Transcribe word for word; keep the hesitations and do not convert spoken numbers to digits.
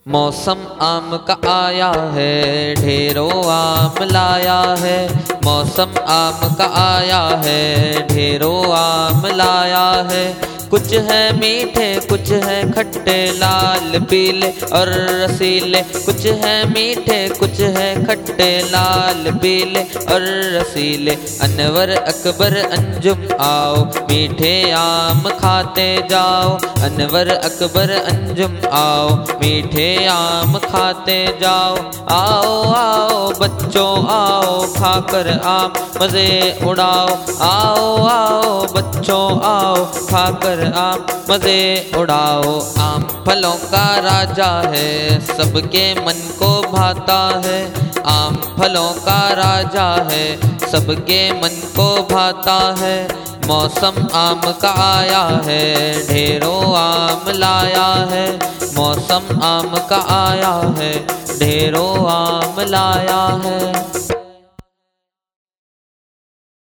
मौसम आम का आया है, ढेरों आम लाया है। मौसम आम का आया है, ढेरों आम लाया है। कुछ है मीठे, कुछ है खट्टे, लाल पीले और रसीले। कुछ है मीठे, कुछ है खट्टे, लाल पीले और रसीले। अनवर अकबर अंजुम आओ, मीठे आम खाते जाओ। अनवर अकबर अंजुम आओ, मीठे आम खाते जाओ। आओ आओ बच्चों आओ, खाकर आम मज़े उड़ाओ। आओ आओ बच्चों आओ, खाकर आम मज़े उड़ाओ। आम फलों का राजा है, सबके मन को भाता है। आम फलों का राजा है, सबके मन को भाता है। मौसम आम का आया है, ढेरों आम लाया है। मौसम आम का आया है, ढेरों आम लाया है।